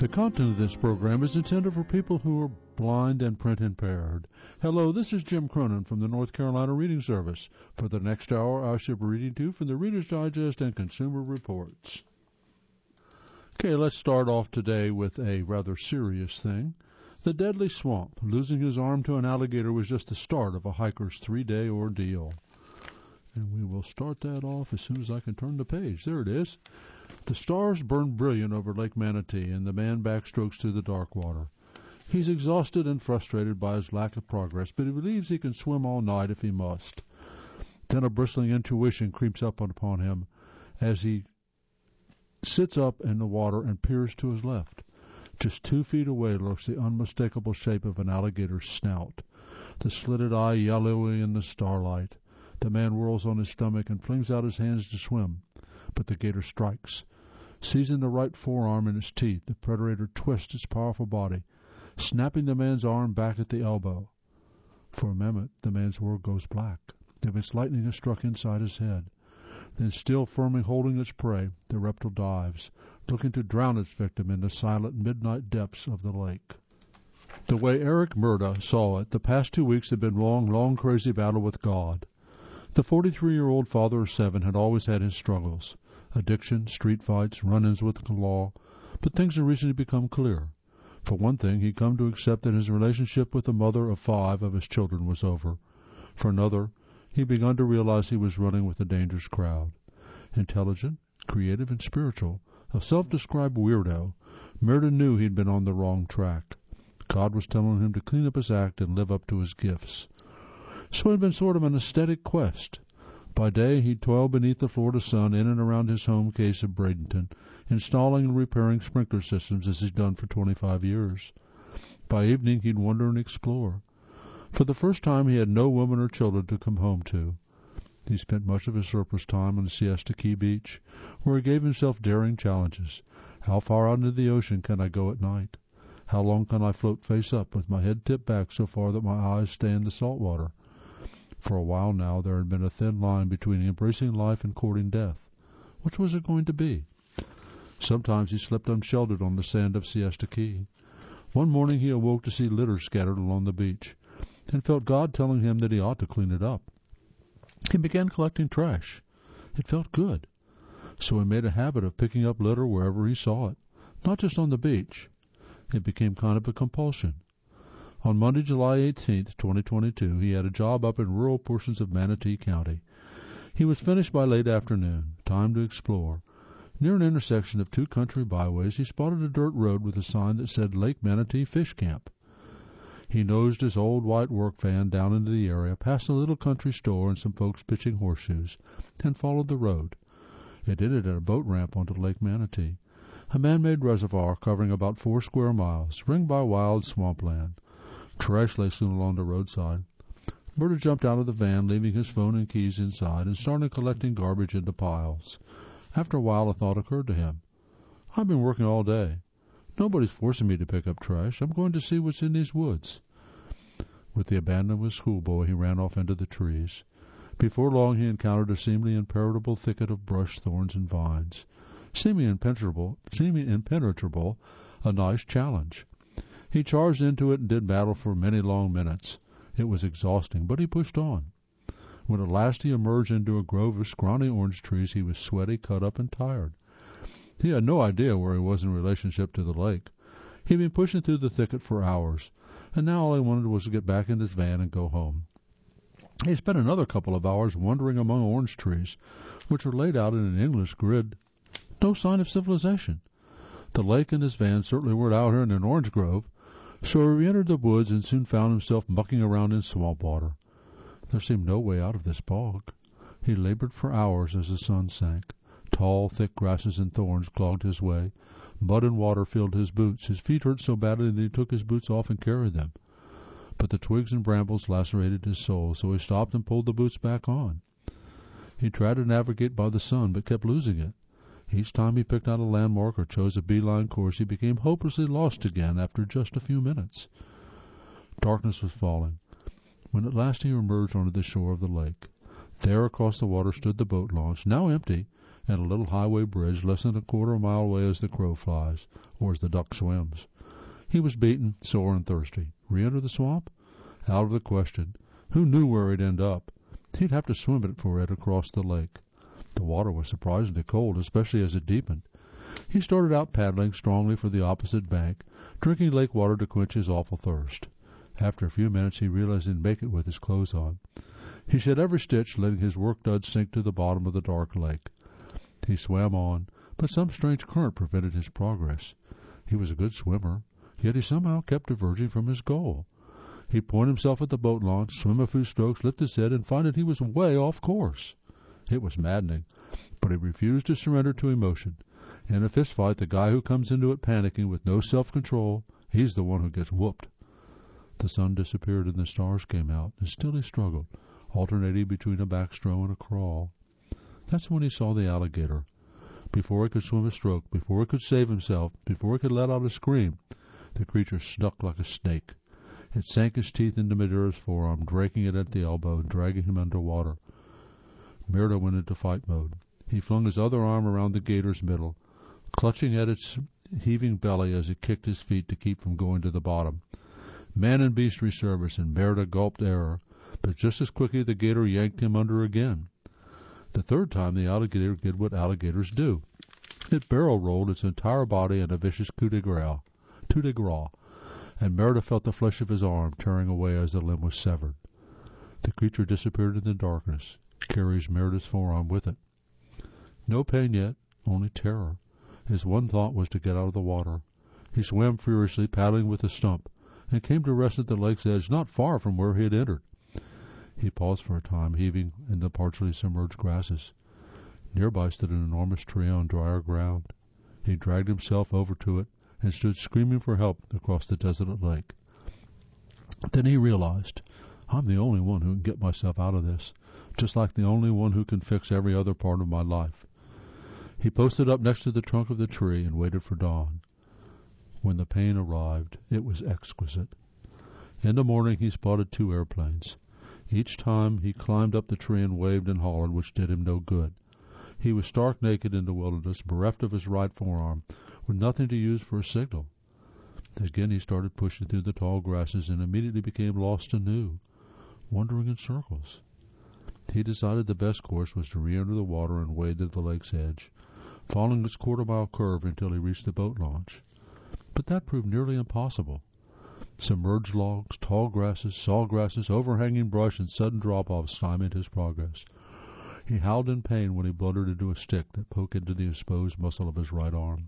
The content of this program is intended for people who are blind and print impaired. Hello, this is Jim Cronin from the North Carolina Reading Service. For the next hour, I shall be reading to you from the Reader's Digest and Consumer Reports. Okay, let's start off today with a rather serious thing. The deadly swamp. Losing his arm to an alligator was just the start of a hiker's 3-day ordeal. And we will start that off as soon as I can turn the page. There it is. The stars burn brilliant over Lake Manatee, and the man backstrokes through the dark water. He's exhausted and frustrated by his lack of progress, but he believes he can swim all night if he must. Then a bristling intuition creeps up upon him as he sits up in the water and peers to his left. Just 2 feet away lurks the unmistakable shape of an alligator's snout, the slitted eye yellowy in the starlight. The man whirls on his stomach and flings out his hands to swim, but the gator strikes. Seizing the right forearm in its teeth, the predator twists its powerful body, snapping the man's arm back at the elbow. For a moment, the man's world goes black, as if lightning has struck inside his head. Then, still firmly holding its prey, the reptile dives, looking to drown its victim in the silent midnight depths of the lake. The way Eric Murda saw it, the past 2 weeks had been long crazy battle with God. The 43-year-old father of 7 had always had his struggles. Addiction, street fights, run-ins with the law. But things had recently become clear. For one thing, he'd come to accept that his relationship with the mother of 5 of his children was over. For another, he'd begun to realize he was running with a dangerous crowd. Intelligent, creative, and spiritual, a self-described weirdo, Murda knew he'd been on the wrong track. God was telling him to clean up his act and live up to his gifts. So it had been sort of an aesthetic quest. By day, he'd toil beneath the Florida sun in and around his home case of Bradenton, installing and repairing sprinkler systems as he's done for 25 years. By evening, he'd wander and explore. For the first time, he had no woman or children to come home to. He spent much of his surplus time on the Siesta Key beach, where he gave himself daring challenges. How far out into the ocean can I go at night? How long can I float face up with my head tipped back so far that my eyes stay in the salt water? For a while now, there had been a thin line between embracing life and courting death. Which was it going to be? Sometimes he slept unsheltered on the sand of Siesta Key. One morning he awoke to see litter scattered along the beach, and felt God telling him that he ought to clean it up. He began collecting trash. It felt good. So he made a habit of picking up litter wherever he saw it, not just on the beach. It became kind of a compulsion. On Monday, July 18th, 2022, he had a job up in rural portions of Manatee County. He was finished by late afternoon. Time to explore. Near an intersection of 2 country byways, he spotted a dirt road with a sign that said Lake Manatee Fish Camp. He nosed his old white work van down into the area, past a little country store and some folks pitching horseshoes, and followed the road. It ended at a boat ramp onto Lake Manatee, a man-made reservoir covering about 4 square miles, ringed by wild swampland. Trash lay soon along the roadside. Murda jumped out of the van, leaving his phone and keys inside, and started collecting garbage into piles. After a while, a thought occurred to him. I've been working all day. Nobody's forcing me to pick up trash. I'm going to see what's in these woods. With the abandon of a schoolboy, he ran off into the trees. Before long, he encountered a seemingly impenetrable thicket of brush, thorns, and vines. Seeming impenetrable, a nice challenge. He charged into it and did battle for many long minutes. It was exhausting, but he pushed on. When at last he emerged into a grove of scrawny orange trees, he was sweaty, cut up, and tired. He had no idea where he was in relationship to the lake. He'd been pushing through the thicket for hours, and now all he wanted was to get back in his van and go home. He spent another couple of hours wandering among orange trees, which were laid out in an endless grid. No sign of civilization. The lake and his van certainly weren't out here in an orange grove. So he re-entered the woods and soon found himself mucking around in swamp water. There seemed no way out of this bog. He labored for hours as the sun sank. Tall, thick grasses and thorns clogged his way. Mud and water filled his boots. His feet hurt so badly that he took his boots off and carried them. But the twigs and brambles lacerated his soul, so he stopped and pulled the boots back on. He tried to navigate by the sun, but kept losing it. Each time he picked out a landmark or chose a beeline course, he became hopelessly lost again after just a few minutes. Darkness was falling, when at last he emerged onto the shore of the lake. There across the water stood the boat launch, now empty, and a little highway bridge less than a quarter-mile away as the crow flies, or as the duck swims. He was beaten, sore, and thirsty. Re-enter the swamp? Out of the question. Who knew where he'd end up? He'd have to swim it for it across the lake. The water was surprisingly cold, especially as it deepened. He started out paddling strongly for the opposite bank, drinking lake water to quench his awful thirst. After a few minutes he realized he'd make it with his clothes on. He shed every stitch, letting his work duds sink to the bottom of the dark lake. He swam on, but some strange current prevented his progress. He was a good swimmer, yet he somehow kept diverging from his goal. He'd point himself at the boat launch, swim a few strokes, lift his head, and find that he was way off course. It was maddening, but he refused to surrender to emotion. In a fist fight, the guy who comes into it panicking with no self-control, he's the one who gets whooped. The sun disappeared and the stars came out, and still he struggled, alternating between a backstroke and a crawl. That's when he saw the alligator. Before he could swim a stroke, before he could save himself, before he could let out a scream, the creature snuck like a snake. It sank his teeth into Madeira's forearm, breaking it at the elbow and dragging him underwater. Merida went into fight mode. He flung his other arm around the gator's middle, clutching at its heaving belly as it kicked his feet to keep from going to the bottom. Man and beast resurfaced, and Merida gulped air, but just as quickly the gator yanked him under again. The third time the alligator did what alligators do. It barrel-rolled its entire body in a vicious coup de grace, and Merida felt the flesh of his arm tearing away as the limb was severed. The creature disappeared in the darkness, carries Merida's forearm with it. No pain yet, only terror. His one thought was to get out of the water. He swam furiously, paddling with a stump, and came to rest at the lake's edge not far from where he had entered. He paused for a time, heaving in the partially submerged grasses. Nearby stood an enormous tree on drier ground. He dragged himself over to it and stood screaming for help across the desolate lake. Then he realized, I'm the only one who can get myself out of this, just like the only one who can fix every other part of my life. He posted up next to the trunk of the tree and waited for dawn. When the pain arrived, it was exquisite. In the morning he spotted 2 airplanes. Each time he climbed up the tree and waved and hollered, which did him no good. He was stark naked in the wilderness, bereft of his right forearm, with nothing to use for a signal. Again he started pushing through the tall grasses and immediately became lost anew, wandering in circles. He decided the best course was to re-enter the water and wade to the lake's edge, following its quarter-mile curve until he reached the boat launch. But that proved nearly impossible. Submerged logs, tall grasses, sawgrasses, overhanging brush, and sudden drop-offs stymied his progress. He howled in pain when he blundered into a stick that poked into the exposed muscle of his right arm.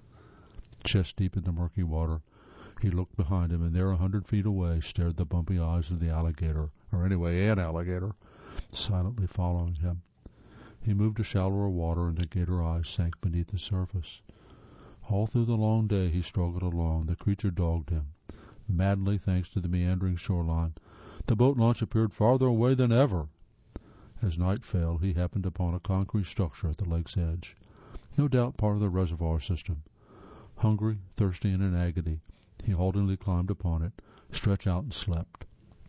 Chest deep in the murky water, he looked behind him, and there 100 feet away stared the bumpy eyes of the alligator, or anyway, an alligator, silently following him. He moved to shallower water, and the gator eyes sank beneath the surface. All through the long day he struggled along. The creature dogged him. Madly, thanks to the meandering shoreline, the boat launch appeared farther away than ever. As night fell, he happened upon a concrete structure at the lake's edge, no doubt part of the reservoir system. Hungry, thirsty, and in agony, he haltingly climbed upon it, stretched out, and slept.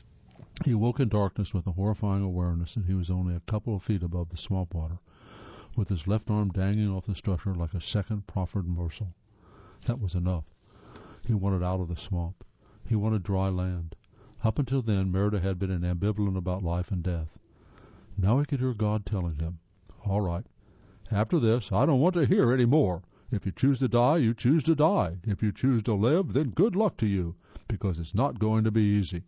He awoke in darkness with a horrifying awareness that he was only a couple of feet above the swamp water, with his left arm dangling off the structure like a second proffered morsel. That was enough. He wanted out of the swamp. He wanted dry land. Up until then, Merida had been ambivalent about life and death. Now he could hear God telling him, all right, after this, I don't want to hear any more. If you choose to die, you choose to die. If you choose to live, then good luck to you, because it's not going to be easy.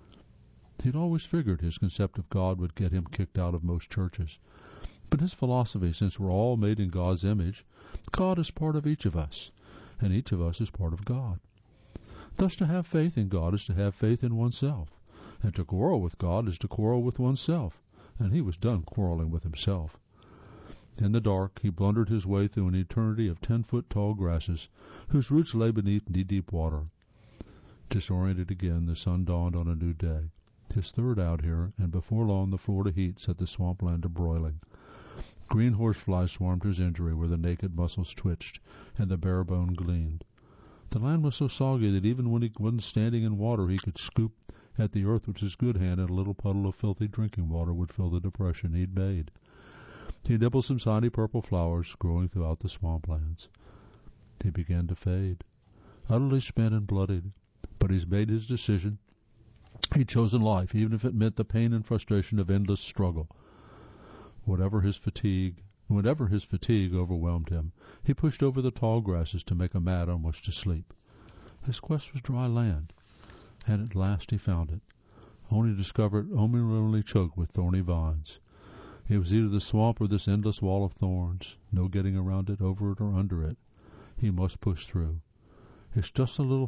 He'd always figured his concept of God would get him kicked out of most churches. But his philosophy, since we're all made in God's image, God is part of each of us, and each of us is part of God. Thus, to have faith in God is to have faith in oneself, and to quarrel with God is to quarrel with oneself, and he was done quarreling with himself. In the dark, he blundered his way through an eternity of 10-foot tall grasses, whose roots lay beneath knee-deep water. Disoriented again, the sun dawned on a new day. His third out here, and before long the Florida heat set the swampland to broiling. Green horseflies swarmed his injury where the naked muscles twitched and the bare bone gleamed. The land was so soggy that even when he wasn't standing in water, he could scoop at the earth with his good hand, and a little puddle of filthy drinking water would fill the depression he'd made. He nibbled some tiny purple flowers growing throughout the swamplands. He began to fade, utterly spent and bloodied, but he's made his decision. He'd chosen life, even if it meant the pain and frustration of endless struggle. Whenever his fatigue overwhelmed him, he pushed over the tall grasses to make a mat on which to sleep. His quest was dry land, and at last he found it, only to discover it only choked with thorny vines. It was either the swamp or this endless wall of thorns, no getting around it, over it, or under it. He must push through. It's just a little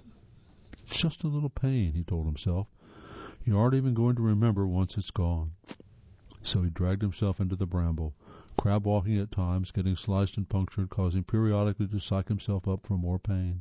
pain, he told himself. You aren't even going to remember once it's gone. So he dragged himself into the bramble, crab walking at times, getting sliced and punctured, causing periodically to psych himself up for more pain.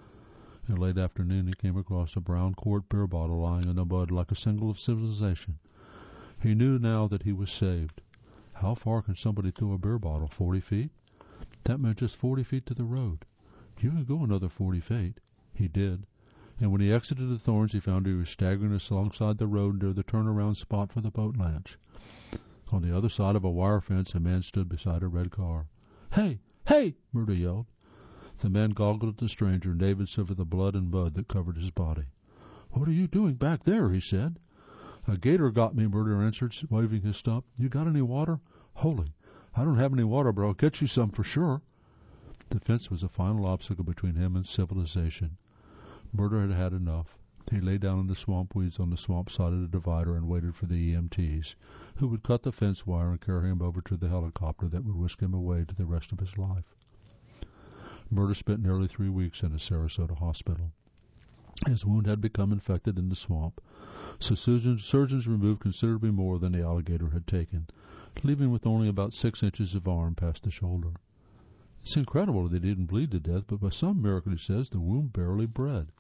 In late afternoon he came across a brown quart beer bottle lying in the mud like a symbol of civilization. He knew now that he was saved. How far can somebody throw a beer bottle? 40 feet? That meant just 40 feet to the road. You can go another 40 feet. He did. And when he exited the thorns, he found he was staggering alongside the road near the turnaround spot for the boat launch. On the other side of a wire fence, a man stood beside a red car. "Hey! Hey!" Murdo yelled. The man goggled at the stranger, naked over the blood and mud that covered his body. "What are you doing back there?" he said. "A gator got me," Murdo answered, waving his stump. "You got any water?" "Holy, I don't have any water, but I'll get you some for sure." The fence was a final obstacle between him and civilization. Murdo had had enough. He lay down in the swamp weeds on the swamp side of the divider and waited for the EMTs, who would cut the fence wire and carry him over to the helicopter that would whisk him away to the rest of his life. Murdo spent nearly 3 weeks in a Sarasota hospital. His wound had become infected in the swamp, so surgeons removed considerably more than the alligator had taken, leaving with only about 6 inches of arm past the shoulder. It's incredible that he didn't bleed to death, but by some miracle, he says, the wound barely bled.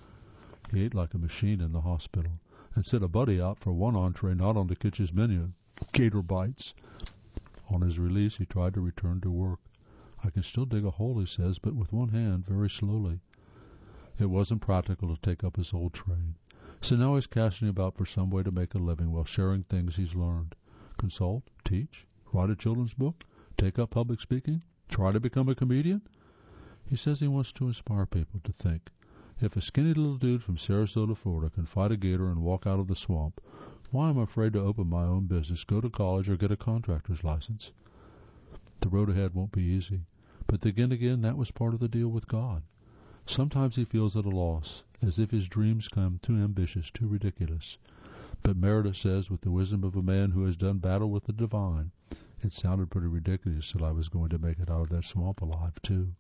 He ate like a machine in the hospital and sent a buddy out for one entree not on the kitchen's menu, gator bites. On his release, he tried to return to work. "I can still dig a hole," he says, but with one hand, very slowly. It wasn't practical to take up his old trade, so now he's casting about for some way to make a living while sharing things he's learned. Consult, teach, write a children's book, take up public speaking, try to become a comedian. He says he wants to inspire people to think, if a skinny little dude from Sarasota, Florida can fight a gator and walk out of the swamp, why am I afraid to open my own business, go to college, or get a contractor's license? The road ahead won't be easy, but again, that was part of the deal with God. Sometimes he feels at a loss, as if his dreams come too ambitious, too ridiculous. But Meredith says, with the wisdom of a man who has done battle with the divine, it sounded pretty ridiculous that I was going to make it out of that swamp alive, too.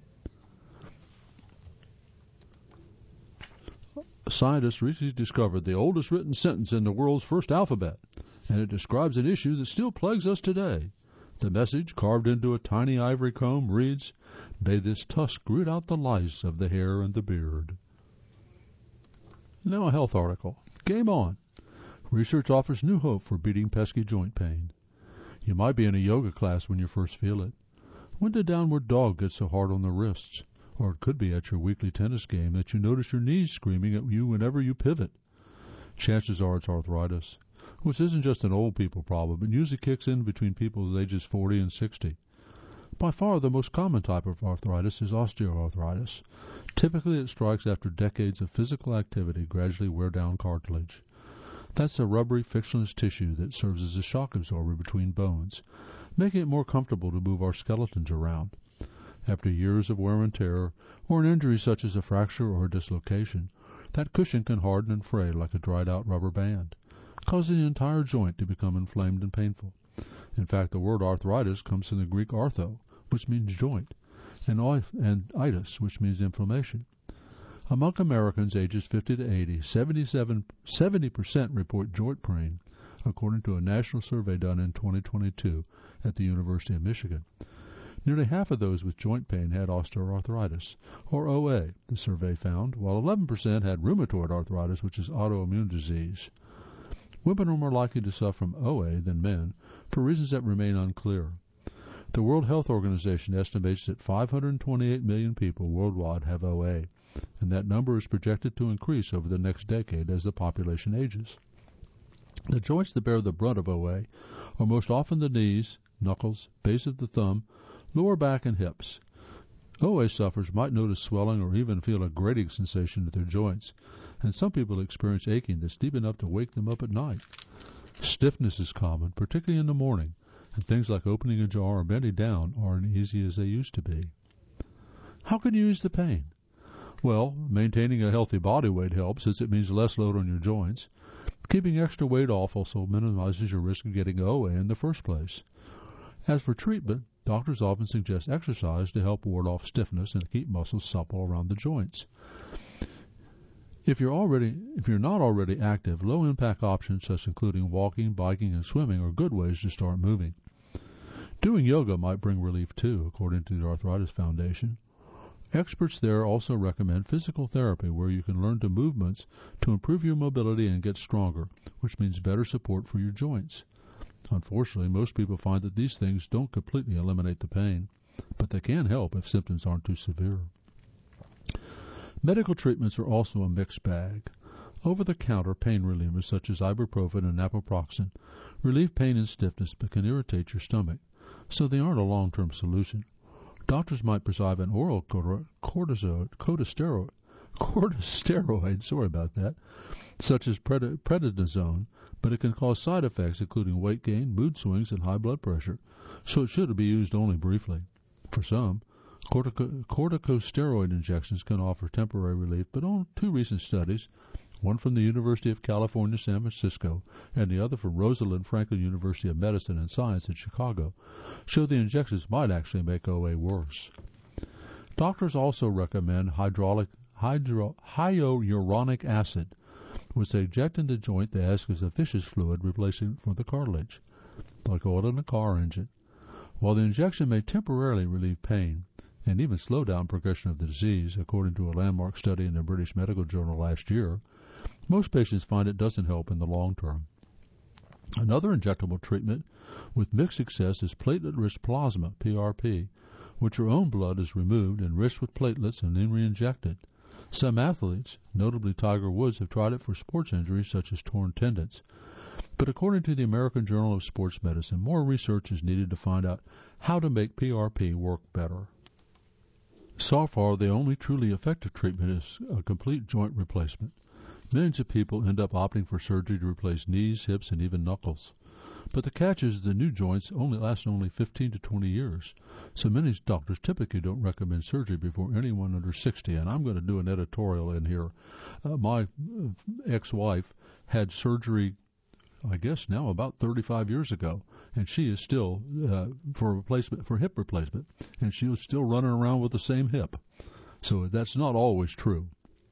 Scientists recently discovered the oldest written sentence in the world's first alphabet, and it describes an issue that still plagues us today. The message, carved into a tiny ivory comb, reads, "May this tusk root out the lice of the hair and the beard." Now a health article. Game on. Research offers new hope for beating pesky joint pain. You might be in a yoga class when you first feel it. When did downward dog get so hard on the wrists? Or it could be at your weekly tennis game that you notice your knees screaming at you whenever you pivot. Chances are it's arthritis, which isn't just an old people problem. It usually kicks in between people's ages 40 and 60. By far the most common type of arthritis is osteoarthritis. Typically it strikes after decades of physical activity gradually wear down cartilage. That's a rubbery, frictionless tissue that serves as a shock absorber between bones, making it more comfortable to move our skeletons around. After years of wear and tear, or an injury such as a fracture or a dislocation, that cushion can harden and fray like a dried-out rubber band, causing the entire joint to become inflamed and painful. In fact, the word arthritis comes from the Greek artho, which means joint, and itis, which means inflammation. Among Americans ages 50 to 80, 70% report joint pain, according to a national survey done in 2022 at the University of Michigan. Nearly half of those with joint pain had osteoarthritis, or OA, the survey found, while 11% had rheumatoid arthritis, which is autoimmune disease. Women are more likely to suffer from OA than men, for reasons that remain unclear. The World Health Organization estimates that 528 million people worldwide have OA, and that number is projected to increase over the next decade as the population ages. The joints that bear the brunt of OA are most often the knees, knuckles, base of the thumb, lower back, and hips. OA sufferers might notice swelling or even feel a grating sensation at their joints, and some people experience aching that's deep enough to wake them up at night. Stiffness is common, particularly in the morning, and things like opening a jar or bending down aren't easy as they used to be. How can you ease the pain? Well, maintaining a healthy body weight helps, as it means less load on your joints. Keeping extra weight off also minimizes your risk of getting OA in the first place. As for treatment, doctors often suggest exercise to help ward off stiffness and keep muscles supple around the joints. If you're not already active, low-impact options such as including walking, biking, and swimming are good ways to start moving. Doing yoga might bring relief too, according to the Arthritis Foundation. Experts there also recommend physical therapy, where you can learn movements to improve your mobility and get stronger, which means better support for your joints. Unfortunately, most people find that these things don't completely eliminate the pain, but they can help if symptoms aren't too severe. Medical treatments are also a mixed bag. Over-the-counter pain relievers such as ibuprofen and naproxen relieve pain and stiffness but can irritate your stomach, so they aren't a long-term solution. Doctors might prescribe an oral corticosteroid, such as prednisone, but it can cause side effects including weight gain, mood swings, and high blood pressure, so it should be used only briefly. For some, corticosteroid injections can offer temporary relief, but on 2 recent studies, one from the University of California, San Francisco, and the other from Rosalind Franklin University of Medicine and Science in Chicago, show the injections might actually make OA worse. Doctors also recommend hyaluronic acid, which they inject in the joint they ask as a viscous fluid replacing for the cartilage, like oil in a car engine. While the injection may temporarily relieve pain and even slow down progression of the disease, according to a landmark study in the British Medical Journal last year, most patients find it doesn't help in the long term. Another injectable treatment with mixed success is platelet-rich plasma, PRP, which your own blood is removed, enriched with platelets, and then re-injected. Some athletes, notably Tiger Woods, have tried it for sports injuries such as torn tendons. But according to the American Journal of Sports Medicine, more research is needed to find out how to make PRP work better. So far, the only truly effective treatment is a complete joint replacement. Millions of people end up opting for surgery to replace knees, hips, and even knuckles. But the catch is the new joints last 15 to 20 years, so many doctors typically don't recommend surgery before anyone under 60. And I'm going to do an editorial in here. My ex-wife had surgery, I guess now about 35 years ago, and she is still for hip replacement, and she was still running around with the same hip. So that's not always true.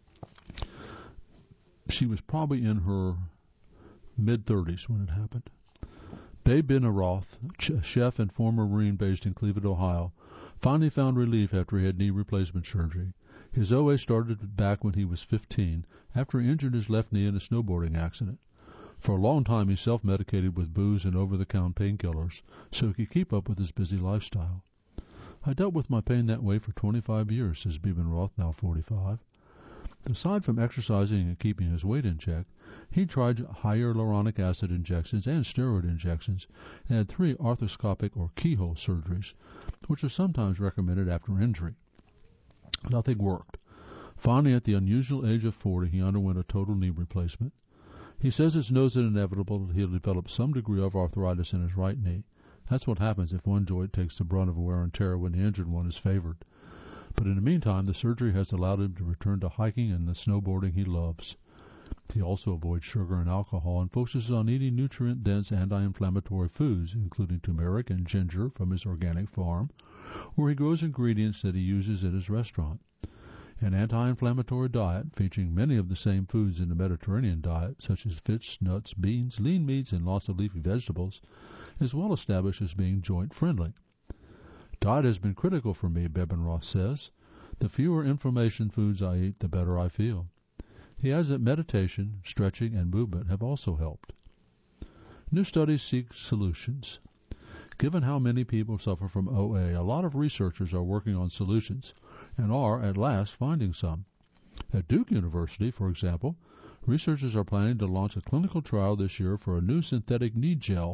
She was probably in her mid-30s when it happened. Babe Binaroth, a chef and former Marine based in Cleveland, Ohio, finally found relief after he had knee replacement surgery. His OA started back when he was 15 after he injured his left knee in a snowboarding accident. For a long time, he self-medicated with booze and over-the-counter painkillers so he could keep up with his busy lifestyle. I dealt with my pain that way for 25 years, says Binaroth, now 45. Aside from exercising and keeping his weight in check, he tried hyaluronic acid injections and steroid injections and had 3 arthroscopic or keyhole surgeries, which are sometimes recommended after injury. Nothing worked. Finally, at the unusual age of 40, he underwent a total knee replacement. He says it's knows it inevitable that he'll develop some degree of arthritis in his right knee. That's what happens if one joint takes the brunt of wear and tear when the injured one is favored. But in the meantime, the surgery has allowed him to return to hiking and the snowboarding he loves. He also avoids sugar and alcohol and focuses on eating nutrient-dense anti-inflammatory foods, including turmeric and ginger from his organic farm, where he grows ingredients that he uses at his restaurant. An anti-inflammatory diet featuring many of the same foods in the Mediterranean diet, such as fish, nuts, beans, lean meats, and lots of leafy vegetables, is well established as being joint-friendly. Diet has been critical for me, Binaroth says. The fewer inflammation foods I eat, the better I feel. He adds that meditation, stretching, and movement have also helped. New studies seek solutions. Given how many people suffer from OA, a lot of researchers are working on solutions and are, at last, finding some. At Duke University, for example, researchers are planning to launch a clinical trial this year for a new synthetic knee gel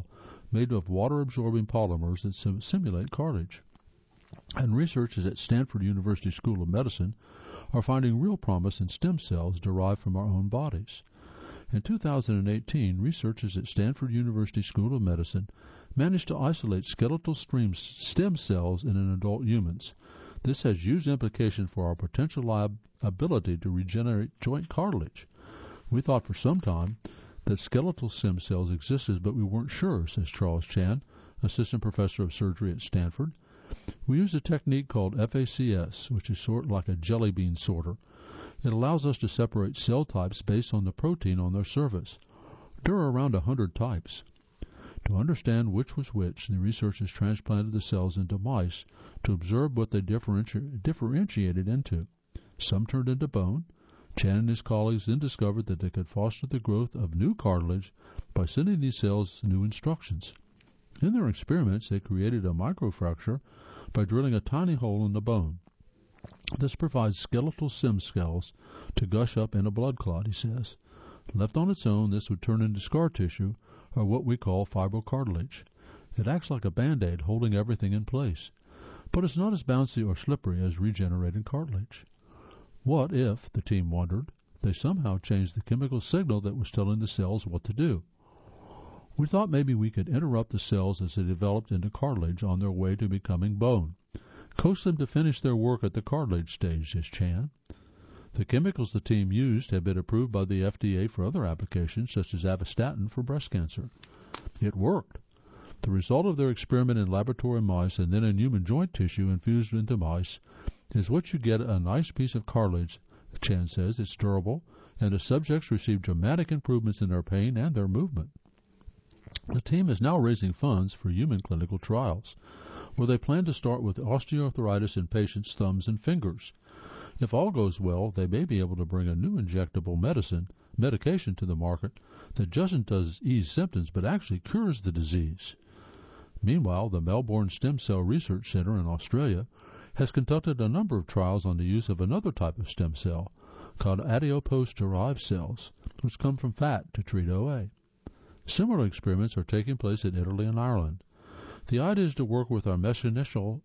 made of water-absorbing polymers that simulate cartilage. And researchers at Stanford University School of Medicine are finding real promise in stem cells derived from our own bodies. In 2018, researchers at Stanford University School of Medicine managed to isolate skeletal stem cells in adult humans. This has huge implications for our potential ability to regenerate joint cartilage. We thought for some time that skeletal stem cells existed, but we weren't sure, says Charles Chan, assistant professor of surgery at Stanford. We use a technique called FACS, which is sort of like a jelly bean sorter. It allows us to separate cell types based on the protein on their surface. There are around 100 types. To understand which was which, the researchers transplanted the cells into mice to observe what they differentiated into. Some turned into bone. Chan and his colleagues then discovered that they could foster the growth of new cartilage by sending these cells new instructions. In their experiments, they created a microfracture by drilling a tiny hole in the bone. This provides skeletal stem cells to gush up in a blood clot, he says. Left on its own, this would turn into scar tissue, or what we call fibrocartilage. It acts like a Band-Aid, holding everything in place. But it's not as bouncy or slippery as regenerated cartilage. What if, the team wondered, they somehow changed the chemical signal that was telling the cells what to do? We thought maybe we could interrupt the cells as they developed into cartilage on their way to becoming bone. Coax them to finish their work at the cartilage stage, says Chan. The chemicals the team used have been approved by the FDA for other applications, such as avastatin for breast cancer. It worked. The result of their experiment in laboratory mice and then in human joint tissue infused into mice is what you get a nice piece of cartilage, Chan says. It's durable, and the subjects receive dramatic improvements in their pain and their movement. The team is now raising funds for human clinical trials, where they plan to start with osteoarthritis in patients' thumbs and fingers. If all goes well, they may be able to bring a new injectable medication to the market that doesn't ease symptoms but actually cures the disease. Meanwhile, the Melbourne Stem Cell Research Centre in Australia has conducted a number of trials on the use of another type of stem cell called adipose-derived cells, which come from fat to treat OA. Similar experiments are taking place in Italy and Ireland. The idea is to work with our mesenchymal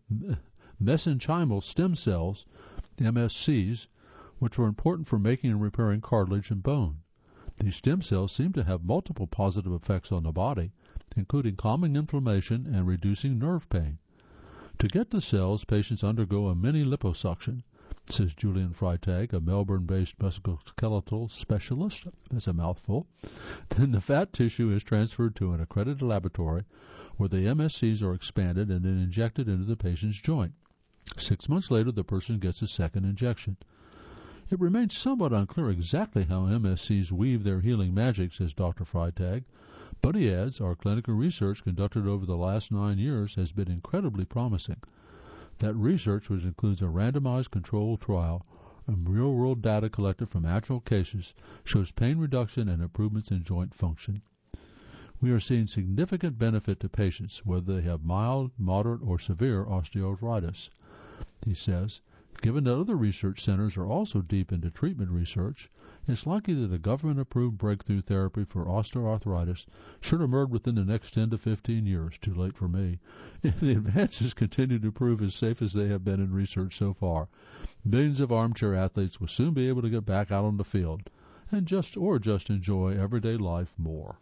stem cells, MSCs, which are important for making and repairing cartilage and bone. These stem cells seem to have multiple positive effects on the body, including calming inflammation and reducing nerve pain. To get the cells, patients undergo a mini liposuction, says Julian Freitag, a Melbourne-based musculoskeletal specialist. That's a mouthful. Then the fat tissue is transferred to an accredited laboratory where the MSCs are expanded and then injected into the patient's joint. 6 months later, the person gets a second injection. It remains somewhat unclear exactly how MSCs weave their healing magic, says Dr. Freitag, but he adds, our clinical research conducted over the last 9 years has been incredibly promising. That research, which includes a randomized controlled trial and real-world data collected from actual cases, shows pain reduction and improvements in joint function. We are seeing significant benefit to patients, whether they have mild, moderate, or severe osteoarthritis. He says, given that other research centers are also deep into treatment research, it's likely that a government-approved breakthrough therapy for osteoarthritis should emerge within the next 10 to 15 years. Too late for me. If the advances continue to prove as safe as they have been in research so far, millions of armchair athletes will soon be able to get back out on the field and just enjoy everyday life more.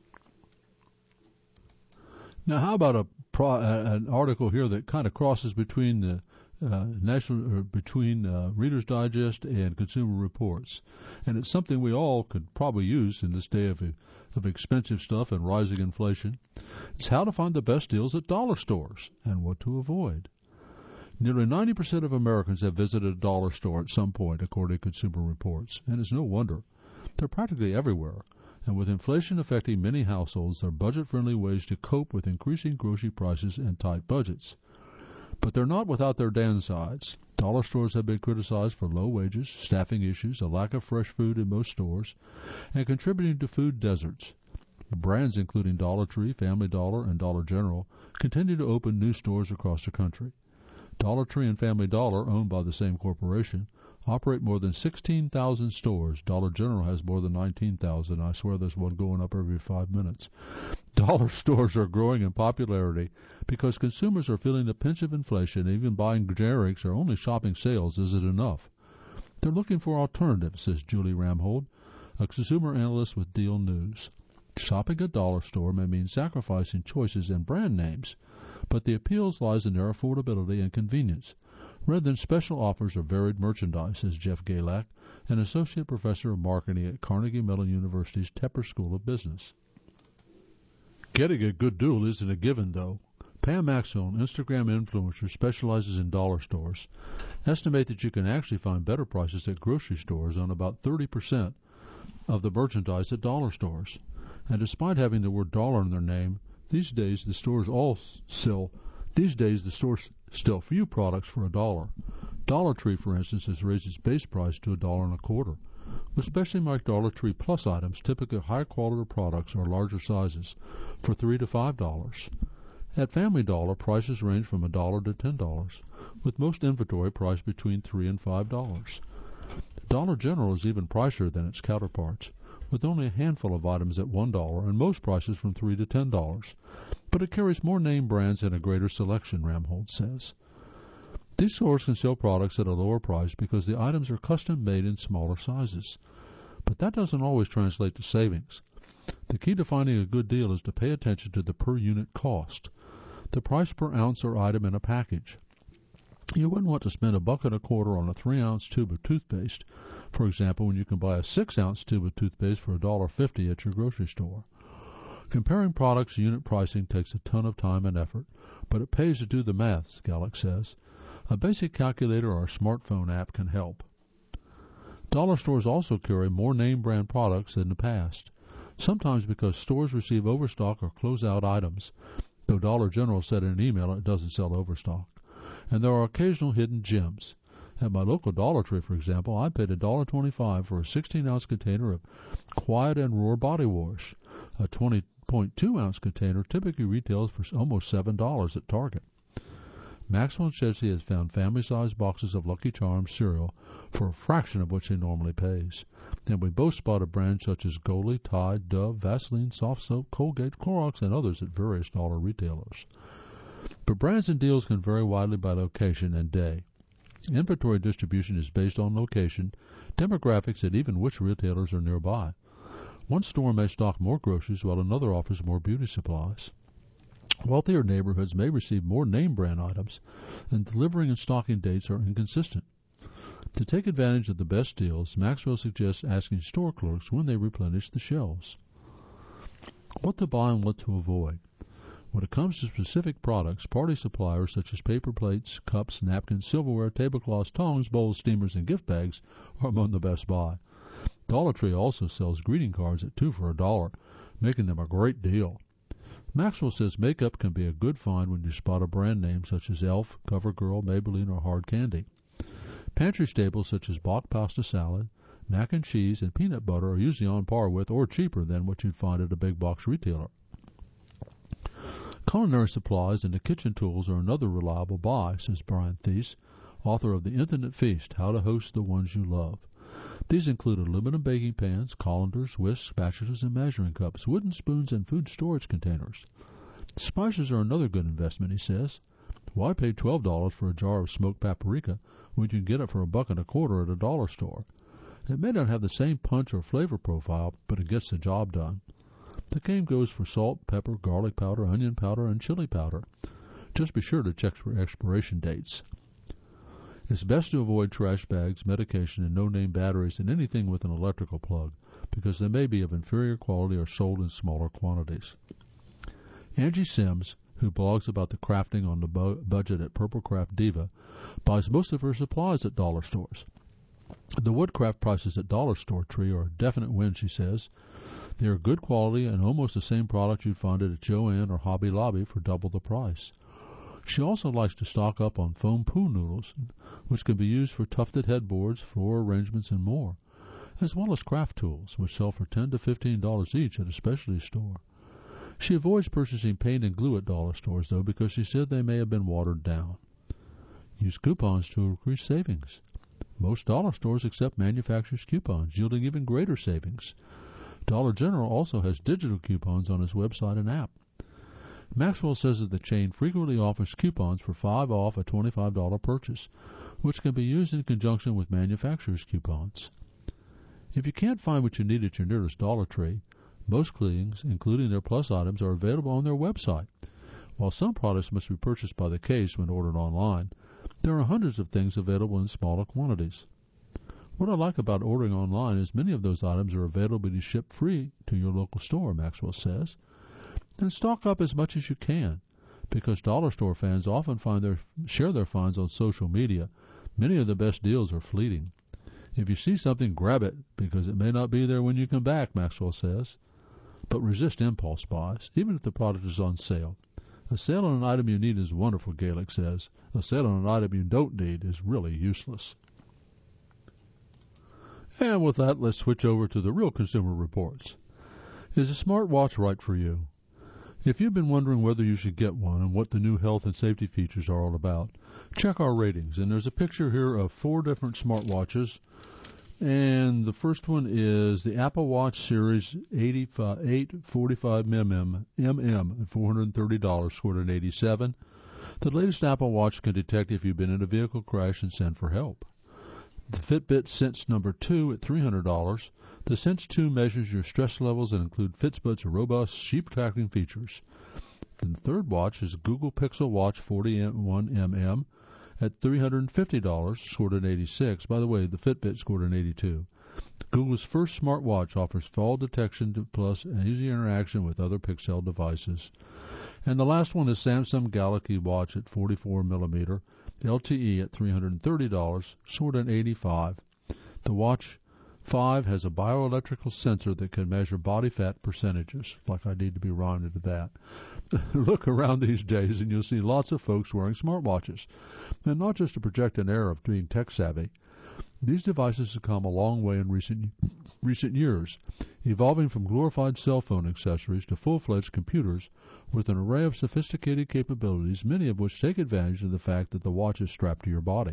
Now, how about an article here that kind of crosses between the Reader's Digest and Consumer Reports, and it's something we all could probably use in this day of expensive stuff and rising inflation. It's how to find the best deals at dollar stores and what to avoid. Nearly 90% of Americans have visited a dollar store at some point, according to Consumer Reports, and it's no wonder. They're practically everywhere, and with inflation affecting many households, they're budget-friendly ways to cope with increasing grocery prices and tight budgets. But they're not without their downsides. Dollar stores have been criticized for low wages, staffing issues, a lack of fresh food in most stores, and contributing to food deserts. Brands including Dollar Tree, Family Dollar, and Dollar General continue to open new stores across the country. Dollar Tree and Family Dollar, owned by the same corporation, operate more than 16,000 stores. Dollar General has more than 19,000. I swear there's one going up every 5 minutes. Dollar stores are growing in popularity because consumers are feeling the pinch of inflation, and even buying generics or only shopping sales isn't enough. They're looking for alternatives, says Julie Ramhold, a consumer analyst with Deal News. Shopping at a dollar store may mean sacrificing choices in brand names, but the appeal lies in their affordability and convenience, rather than special offers or varied merchandise, says Jeff Galak, an associate professor of marketing at Carnegie Mellon University's Tepper School of Business. Getting a good deal isn't a given, though. Pam Maxwell, an Instagram influencer, specializes in dollar stores, estimate that you can actually find better prices at grocery stores on about 30% of the merchandise at dollar stores. And despite having the word dollar in their name, these days the stores still few products for $1. Dollar Tree, for instance, has raised its base price to $1.25. With specially marked Dollar Tree Plus items, typically high-quality products or larger sizes, for $3 to $5. At Family Dollar, prices range from $1 to $10, with most inventory priced between $3 and $5. Dollar General is even pricier than its counterparts, with only a handful of items at $1 and most prices from $3 to $10. But it carries more name brands and a greater selection, Ramhold says. These stores can sell products at a lower price because the items are custom-made in smaller sizes. But that doesn't always translate to savings. The key to finding a good deal is to pay attention to the per-unit cost, the price per ounce or item in a package. You wouldn't want to spend $1.25 on a 3-ounce tube of toothpaste, for example, when you can buy a 6-ounce tube of toothpaste for $1.50 at your grocery store. Comparing products' unit pricing takes a ton of time and effort, but it pays to do the math, Galak says. A basic calculator or a smartphone app can help. Dollar stores also carry more name brand products than in the past, sometimes because stores receive overstock or close out items, though Dollar General said in an email it doesn't sell overstock. And there are occasional hidden gems. At my local Dollar Tree, for example, I paid $1.25 for a 16-ounce container of Quiet and Roar body wash. A 20.2-ounce container typically retails for almost $7 at Target. Maxwell says he has found family-sized boxes of Lucky Charms cereal for a fraction of what she normally pays. And we both spotted brands such as Goli, Tide, Dove, Vaseline, Soft Soap, Colgate, Clorox, and others at various dollar retailers. But brands and deals can vary widely by location and day. Inventory distribution is based on location, demographics, and even which retailers are nearby. One store may stock more groceries while another offers more beauty supplies. Wealthier neighborhoods may receive more name brand items, and delivering and stocking dates are inconsistent. To take advantage of the best deals, Maxwell suggests asking store clerks when they replenish the shelves. What to buy and what to avoid. When it comes to specific products, party suppliers such as paper plates, cups, napkins, silverware, tablecloths, tongs, bowls, steamers, and gift bags are among the best buy. Dollar Tree also sells greeting cards at 2 for $1, making them a great deal. Maxwell says makeup can be a good find when you spot a brand name such as Elf, CoverGirl, Maybelline, or Hard Candy. Pantry staples such as Bach pasta salad, mac and cheese, and peanut butter are usually on par with or cheaper than what you'd find at a big box retailer. Culinary supplies and the kitchen tools are another reliable buy, says Brian Thies, author of The Infinite Feast, How to Host the Ones You Love. These include aluminum baking pans, colanders, whisks, spatulas, and measuring cups, wooden spoons, and food storage containers. Spices are another good investment, he says. Why pay $12 for a jar of smoked paprika when you can get it for $1.25 at a dollar store? It may not have the same punch or flavor profile, but it gets the job done. The same goes for salt, pepper, garlic powder, onion powder, and chili powder. Just be sure to check for expiration dates. It's best to avoid trash bags, medication, and no-name batteries and anything with an electrical plug, because they may be of inferior quality or sold in smaller quantities. Angie Sims, who blogs about the crafting on the budget at Purple Craft Diva, buys most of her supplies at dollar stores. The woodcraft prices at Dollar Store Tree are a definite win, she says. They are good quality and almost the same product you'd find at a Joann or Hobby Lobby for double the price. She also likes to stock up on foam pool noodles, which can be used for tufted headboards, floor arrangements, and more, as well as craft tools, which sell for $10 to $15 each at a specialty store. She avoids purchasing paint and glue at dollar stores, though, because she said they may have been watered down. Use coupons to increase savings. Most dollar stores accept manufacturer's coupons, yielding even greater savings. Dollar General also has digital coupons on its website and app. Maxwell says that the chain frequently offers coupons for 5 off a $25 purchase, which can be used in conjunction with manufacturer's coupons. If you can't find what you need at your nearest Dollar Tree, most cleanings, including their Plus items, are available on their website. While some products must be purchased by the case when ordered online, there are hundreds of things available in smaller quantities. What I like about ordering online is many of those items are available to ship free to your local store, Maxwell says. And stock up as much as you can, because dollar store fans often share their finds on social media. Many of the best deals are fleeting. If you see something, grab it, because it may not be there when you come back, Maxwell says. But resist impulse buys, even if the product is on sale. A sale on an item you need is wonderful, Gaelic says. A sale on an item you don't need is really useless. And with that, let's switch over to the real consumer reports. Is a smartwatch right for you? If you've been wondering whether you should get one and what the new health and safety features are all about, check our ratings. And there's a picture here of 4 different smartwatches. And the first one is the Apple Watch Series 845mm at $430, scored an 87. The latest Apple Watch can detect if you've been in a vehicle crash and send for help. The Fitbit Sense number 2 at $300. The Sense 2 measures your stress levels and includes Fitbit's robust sheep tracking features. And the third watch is Google Pixel Watch 41mm at $350, scored an 86. By the way, the Fitbit scored an 82. Google's first smartwatch offers fall detection plus an easy interaction with other Pixel devices. And the last one is Samsung Galaxy Watch at 44mm LTE at $330, scored an 85. The Watch 5 has a bioelectrical sensor that can measure body fat percentages. Like I need to be reminded of that. Look around these days and you'll see lots of folks wearing smartwatches. And not just to project an air of being tech savvy. These devices have come a long way in recent years, evolving from glorified cell phone accessories to full-fledged computers with an array of sophisticated capabilities, many of which take advantage of the fact that the watch is strapped to your body.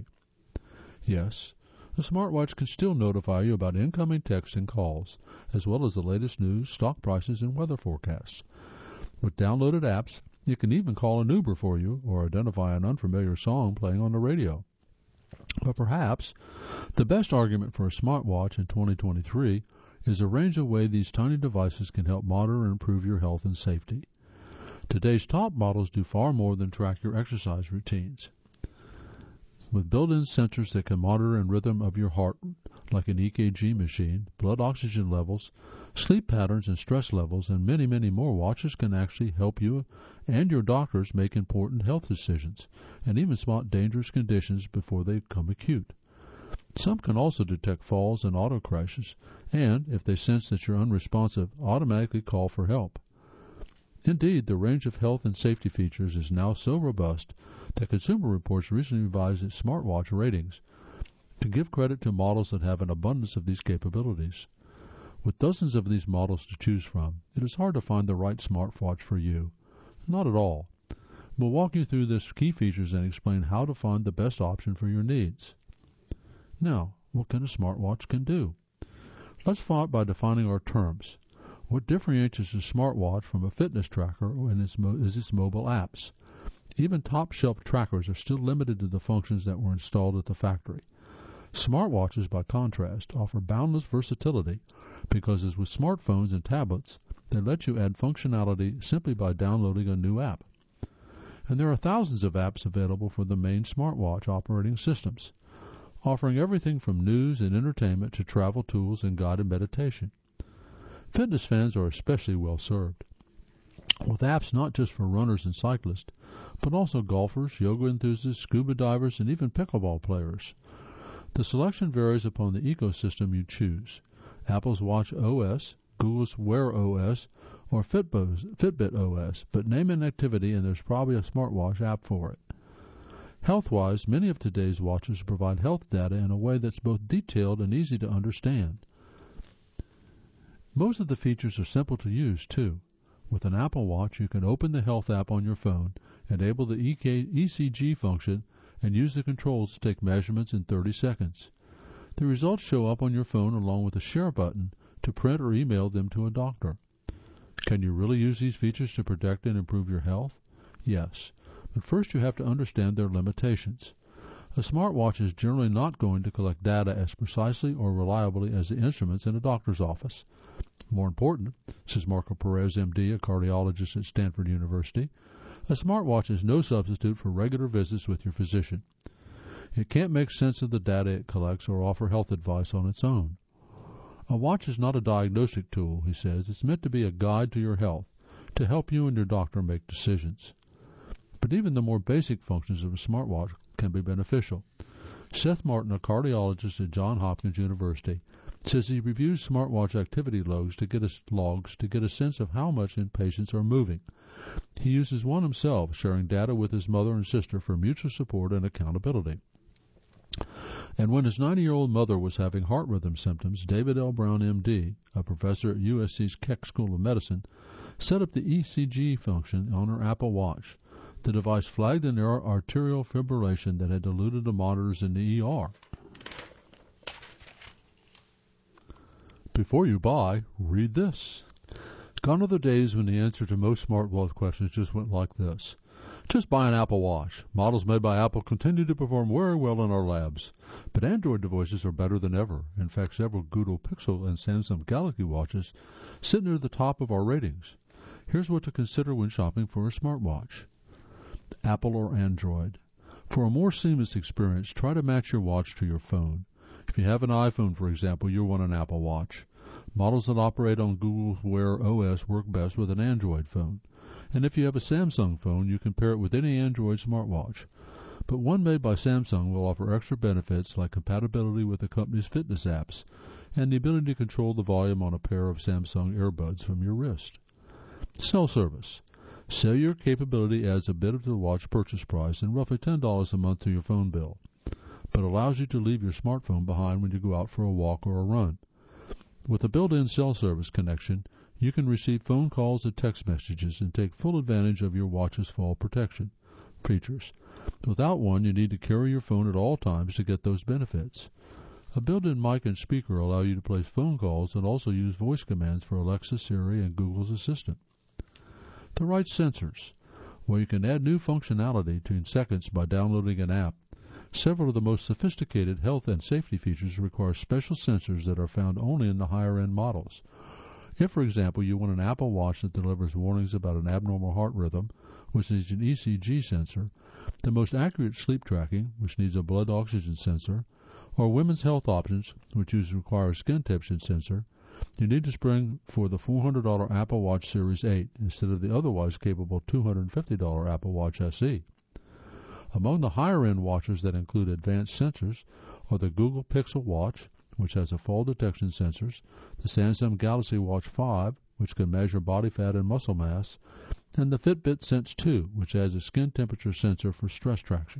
Yes, a smartwatch can still notify you about incoming texts and calls, as well as the latest news, stock prices, and weather forecasts. With downloaded apps, it can even call an Uber for you or identify an unfamiliar song playing on the radio. But perhaps the best argument for a smartwatch in 2023 is the range of ways these tiny devices can help monitor and improve your health and safety. Today's top models do far more than track your exercise routines. With built-in sensors that can monitor and rhythm of your heart, like an EKG machine, blood oxygen levels, sleep patterns and stress levels, and many, many more, watches can actually help you and your doctors make important health decisions and even spot dangerous conditions before they become acute. Some can also detect falls and auto crashes, and, if they sense that you're unresponsive, automatically call for help. Indeed, the range of health and safety features is now so robust that Consumer Reports recently revised its smartwatch ratings to give credit to models that have an abundance of these capabilities. With dozens of these models to choose from, it is hard to find the right smartwatch for you. Not at all. We'll walk you through the key features and explain how to find the best option for your needs. Now, what can a smartwatch do? Let's start by defining our terms. What differentiates a smartwatch from a fitness tracker is its mobile apps. Even top-shelf trackers are still limited to the functions that were installed at the factory. Smartwatches, by contrast, offer boundless versatility because, as with smartphones and tablets, they let you add functionality simply by downloading a new app. And there are thousands of apps available for the main smartwatch operating systems, offering everything from news and entertainment to travel tools and guided meditation. Fitness fans are especially well served, with apps not just for runners and cyclists, but also golfers, yoga enthusiasts, scuba divers, and even pickleball players. The selection varies upon the ecosystem you choose: Apple's Watch OS, Google's Wear OS, or Fitbit OS, but name an activity and there's probably a smartwatch app for it. Health-wise, many of today's watches provide health data in a way that's both detailed and easy to understand. Most of the features are simple to use, too. With an Apple Watch, you can open the Health app on your phone, enable the ECG function, and use the controls to take measurements in 30 seconds. The results show up on your phone along with a share button to print or email them to a doctor. Can you really use these features to protect and improve your health? Yes, but first you have to understand their limitations. A smartwatch is generally not going to collect data as precisely or reliably as the instruments in a doctor's office. More important, says Marco Perez, MD, a cardiologist at Stanford University, a smartwatch is no substitute for regular visits with your physician. It can't make sense of the data it collects or offer health advice on its own. A watch is not a diagnostic tool, he says. It's meant to be a guide to your health, to help you and your doctor make decisions. But even the more basic functions of a smartwatch can be beneficial. Seth Martin, a cardiologist at Johns Hopkins University, says he reviews smartwatch activity logs to get a sense of how much patients are moving. He uses one himself, sharing data with his mother and sister for mutual support and accountability. And when his 90-year-old mother was having heart rhythm symptoms, David L. Brown, M.D., a professor at USC's Keck School of Medicine, set up the ECG function on her Apple Watch. The device flagged an arterial fibrillation that had eluded the monitors in the ER. Before you buy, read this. Gone are the days when the answer to most smartwatch questions just went like this. Just buy an Apple Watch. Models made by Apple continue to perform very well in our labs. But Android devices are better than ever. In fact, several Google Pixel and Samsung Galaxy watches sit near the top of our ratings. Here's what to consider when shopping for a smartwatch. Apple or Android. For a more seamless experience, try to match your watch to your phone. If you have an iPhone, for example, you'll want an Apple Watch. Models that operate on Google's Wear OS work best with an Android phone. And if you have a Samsung phone, you can pair it with any Android smartwatch. But one made by Samsung will offer extra benefits like compatibility with the company's fitness apps and the ability to control the volume on a pair of Samsung earbuds from your wrist. Cell service. Cellular capability adds a bit of the watch purchase price and roughly $10 a month to your phone bill, but allows you to leave your smartphone behind when you go out for a walk or a run. With a built-in cell service connection, you can receive phone calls and text messages and take full advantage of your watch's fall protection features. Without one, you need to carry your phone at all times to get those benefits. A built-in mic and speaker allow you to place phone calls and also use voice commands for Alexa, Siri, and Google's Assistant. The right sensors. Well, you can add new functionality in seconds by downloading an app. Several of the most sophisticated health and safety features require special sensors that are found only in the higher-end models. If, for example, you want an Apple Watch that delivers warnings about an abnormal heart rhythm, which needs an ECG sensor, the most accurate sleep tracking, which needs a blood oxygen sensor, or women's health options, which require a skin temperature sensor, you need to spring for the $400 Apple Watch Series 8 instead of the otherwise capable $250 Apple Watch SE. Among the higher-end watches that include advanced sensors are the Google Pixel Watch, which has a fall detection sensors, the Samsung Galaxy Watch 5, which can measure body fat and muscle mass, and the Fitbit Sense 2, which has a skin temperature sensor for stress tracking.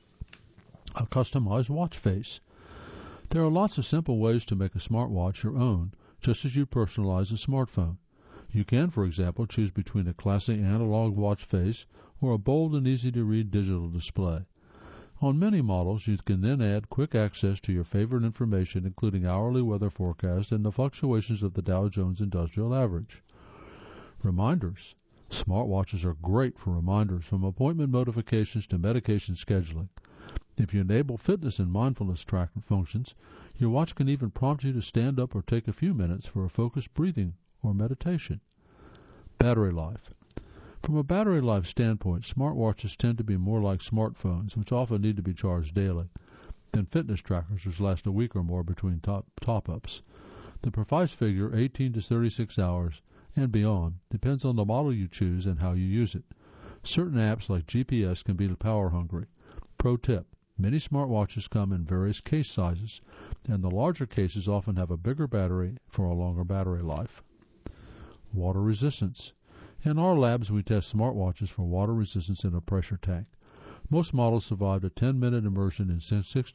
A customized watch face. There are lots of simple ways to make a smartwatch your own, just as you personalize a smartphone. You can, for example, choose between a classic analog watch face or a bold and easy-to-read digital display. On many models, you can then add quick access to your favorite information, including hourly weather forecast and the fluctuations of the Dow Jones Industrial Average. Reminders. Smartwatches are great for reminders, from appointment notifications to medication scheduling. If you enable fitness and mindfulness tracking functions, your watch can even prompt you to stand up or take a few minutes for a focused breathing or meditation. Battery life. From a battery life standpoint, smartwatches tend to be more like smartphones, which often need to be charged daily, than fitness trackers, which last a week or more between top-ups. The precise figure, 18 to 36 hours and beyond, depends on the model you choose and how you use it. Certain apps like GPS can be power hungry. Pro tip. Many smartwatches come in various case sizes, and the larger cases often have a bigger battery for a longer battery life. Water resistance. In our labs, we test smartwatches for water resistance in a pressure tank. Most models survived a 10-minute immersion in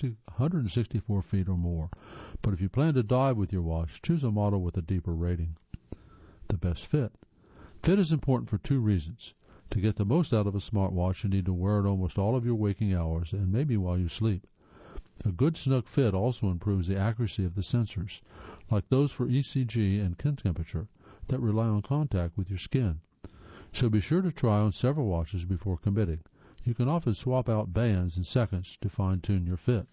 164 feet or more, but if you plan to dive with your watch, choose a model with a deeper rating. The best fit. Fit is important for two reasons. To get the most out of a smartwatch, you need to wear it almost all of your waking hours and maybe while you sleep. A good snug fit also improves the accuracy of the sensors. like those for ECG and skin temperature, that rely on contact with your skin. So be sure to try on several watches before committing. You can often swap out bands in seconds to fine-tune your fit.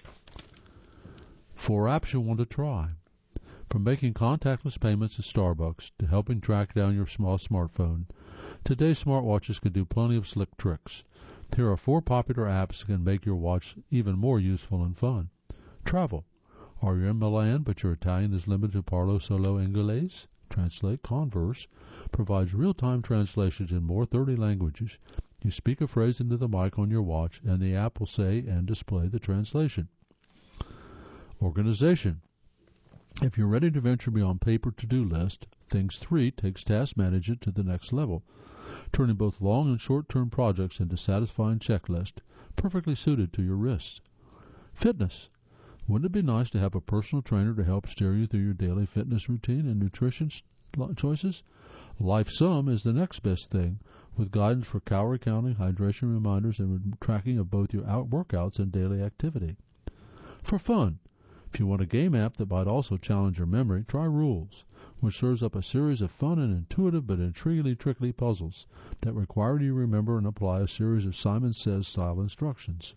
4 apps you'll want to try. From making contactless payments at Starbucks to helping track down your small smartphone, today's smartwatches can do plenty of slick tricks. Here are 4 popular apps that can make your watch even more useful and fun. Travel. Are you in Milan but your Italian is limited to parlo solo inglese? Translate. Converse provides real-time translations in more 30 languages. You speak a phrase into the mic on your watch, and the app will say and display the translation. Organization. If you're ready to venture beyond paper to-do list, Things 3 takes task management to the next level, turning both long and short-term projects into satisfying checklists, perfectly suited to your risks. Fitness. Wouldn't it be nice to have a personal trainer to help steer you through your daily fitness routine and nutrition choices? LifeSum is the next best thing, with guidance for calorie counting, hydration reminders, and tracking of both your workouts and daily activity. For fun, if you want a game app that might also challenge your memory, try Rules, which serves up a series of fun and intuitive but intriguingly tricky puzzles that require you to remember and apply a series of Simon Says-style instructions.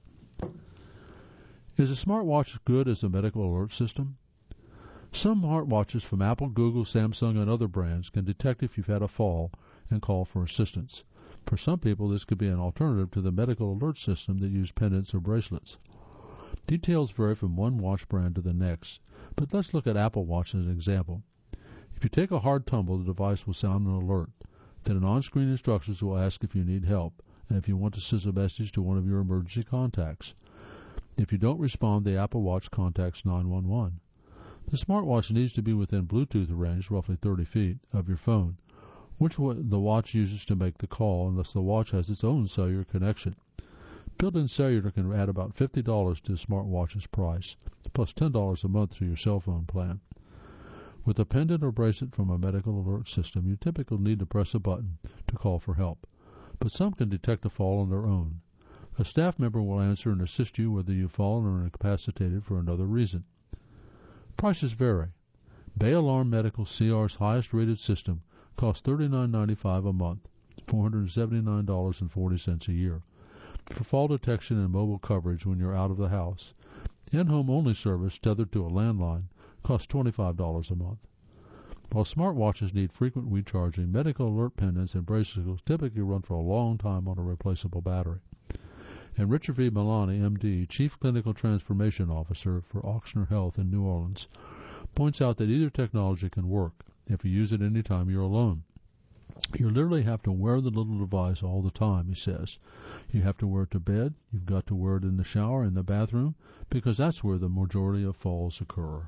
Is a smartwatch as good as a medical alert system? Some smartwatches from Apple, Google, Samsung, and other brands can detect if you've had a fall and call for assistance. For some people, this could be an alternative to the medical alert system that use pendants or bracelets. Details vary from one watch brand to the next, but let's look at Apple Watch as an example. If you take a hard tumble, the device will sound an alert. Then on-screen instructions will ask if you need help, and if you want to send a message to one of your emergency contacts. If you don't respond, the Apple Watch contacts 911. The smartwatch needs to be within Bluetooth range, roughly 30 feet, of your phone, which the watch uses to make the call unless the watch has its own cellular connection. Built-in cellular can add about $50 to the smartwatch's price, plus $10 a month to your cell phone plan. With a pendant or bracelet from a medical alert system, you typically need to press a button to call for help, but some can detect a fall on their own. A staff member will answer and assist you whether you've fallen or are incapacitated for another reason. Prices vary. Bay Alarm Medical CR's highest-rated system costs $39.95 a month, $479.40 a year, for fall detection and mobile coverage when you're out of the house. In-home only service tethered to a landline costs $25 a month. While smartwatches need frequent recharging, medical alert pendants and bracelets typically run for a long time on a replaceable battery. And Richard V. Milani, M.D., Chief Clinical Transformation Officer for Ochsner Health in New Orleans, points out that either technology can work if you use it any time you're alone. You literally have to wear the little device all the time, he says. You have to wear it to bed, you've got to wear it in the shower, in the bathroom, because that's where the majority of falls occur.